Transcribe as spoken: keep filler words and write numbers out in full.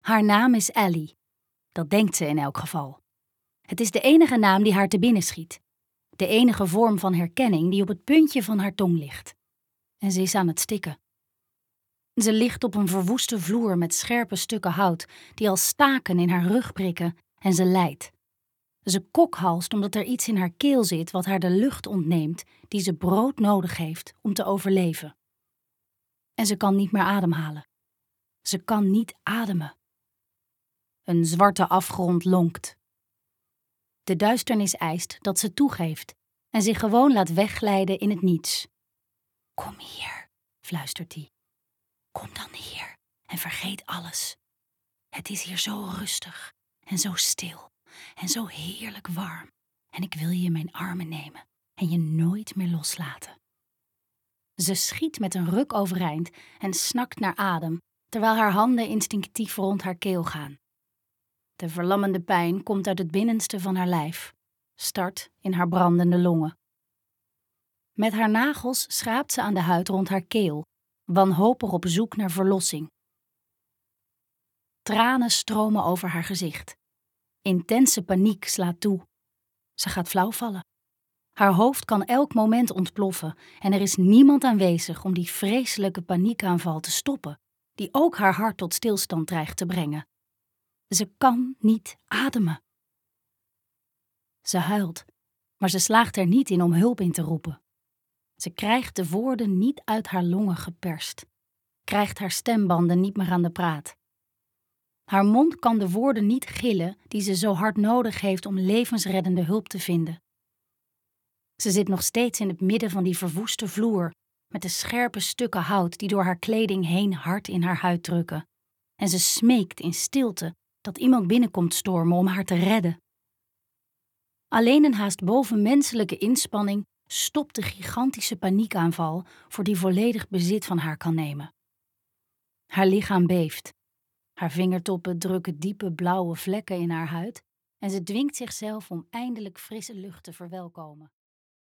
Haar naam is Ellie. Dat denkt ze in elk geval. Het is de enige naam die haar te binnen schiet. De enige vorm van herkenning die op het puntje van haar tong ligt. En ze is aan het stikken. Ze ligt op een verwoeste vloer met scherpe stukken hout die als staken in haar rug prikken en ze lijdt. Ze kokhalst omdat er iets in haar keel zit wat haar de lucht ontneemt die ze broodnodig heeft om te overleven. En ze kan niet meer ademhalen. Ze kan niet ademen. Een zwarte afgrond lonkt. De duisternis eist dat ze toegeeft en zich gewoon laat wegglijden in het niets. Kom hier, fluistert hij. Kom dan hier en vergeet alles. Het is hier zo rustig en zo stil en zo heerlijk warm. En ik wil je in mijn armen nemen en je nooit meer loslaten. Ze schiet met een ruk overeind en snakt naar adem, terwijl haar handen instinctief rond haar keel gaan. De verlammende pijn komt uit het binnenste van haar lijf, start in haar brandende longen. Met haar nagels schraapt ze aan de huid rond haar keel, wanhopig op zoek naar verlossing. Tranen stromen over haar gezicht. Intense paniek slaat toe. Ze gaat flauw vallen. Haar hoofd kan elk moment ontploffen en er is niemand aanwezig om die vreselijke paniekaanval te stoppen, die ook haar hart tot stilstand dreigt te brengen. Ze kan niet ademen. Ze huilt, maar ze slaagt er niet in om hulp in te roepen. Ze krijgt de woorden niet uit haar longen geperst, krijgt haar stembanden niet meer aan de praat. Haar mond kan de woorden niet gillen die ze zo hard nodig heeft om levensreddende hulp te vinden. Ze zit nog steeds in het midden van die verwoeste vloer, met de scherpe stukken hout die door haar kleding heen hard in haar huid drukken. En ze smeekt in stilte dat iemand binnenkomt stormen om haar te redden. Alleen een haast bovenmenselijke inspanning stopt de gigantische paniekaanval voor die volledig bezit van haar kan nemen. Haar lichaam beeft. Haar vingertoppen drukken diepe blauwe vlekken in haar huid en ze dwingt zichzelf om eindelijk frisse lucht te verwelkomen.